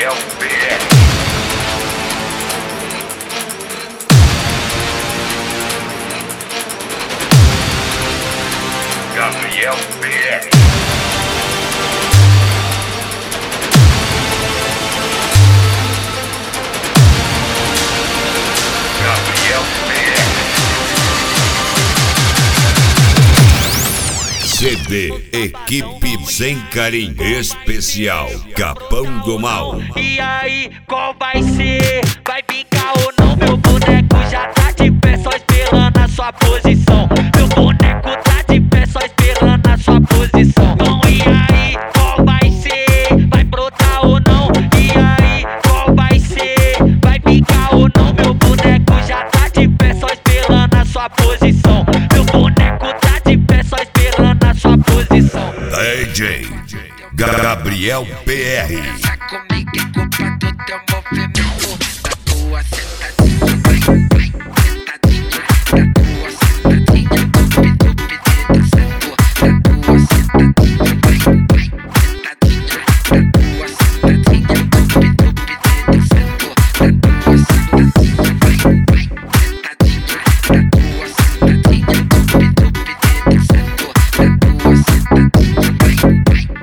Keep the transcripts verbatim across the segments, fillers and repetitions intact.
Gabriel P R. Gabriel P R. Gabriel P R. C D Equipe Sem Carinho Especial Capão do Mal. E aí, qual vai ser? Vai ficar ou não? Meu boneco já tá de pé, só esperando a sua posição. Meu boneco tá de pé, só esperando a sua posição. Então, e aí, qual vai ser? Vai brotar ou não? E aí, qual vai ser? Vai ficar ou não? Meu boneco já tá de pé, só esperando a sua posição. Meu boneco tá de pé, só esperando a sua posição. D J Gabriel P R. Dança comigo e culpa do teu movimento. Da tua sentadinha, vai, vai, sentadinha. Da tua sentadinha, dupi, dupi, dança tua. Da tua sentadinha, vai, vai, sentadinha. Da tua sentadinha, dupi, dupi, dança tua. Da tua sentadinha, vai, vai, sentadinha. Da tua sentadinha, dupi, dupi, dança tua. Da tua sentadinha, vai, vai.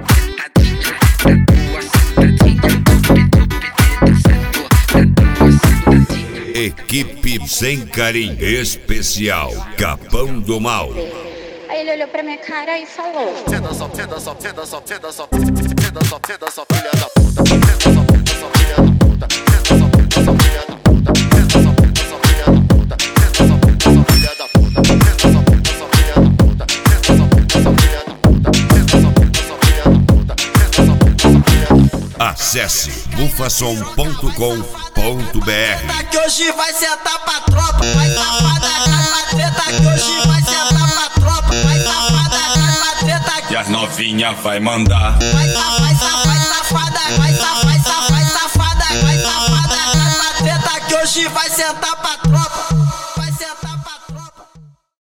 Equipe Sem Carinho Especial Capão do Mal. Aí ele olhou pra minha cara e falou: Tenda só, tenda só, tenda só, tenda só, tenda só, tenda só, filha da puta. Tenda só, tenda só, filha da puta. Tenda só, tenda só, filha da puta. Tenda só, tenda só, filha da puta. Tenda só, tenda só, filha da puta. Tenda só, tenda só, filha da puta. Tenda só, tenda só, filha da puta. Tenda só, tenda só, filha da puta. Tenda só, tenda só, filha da puta. Acesse bufasom ponto com ponto br. Que hoje vai sentar pra tropa, vai safada, cai treta. Que hoje vai sentar pra tropa, vai safada, cai treta. E as novinha vai mandar. Vai safada, vai safada, vai safada, vai safada, vai safada, cai treta. Que hoje vai sentar pra tropa.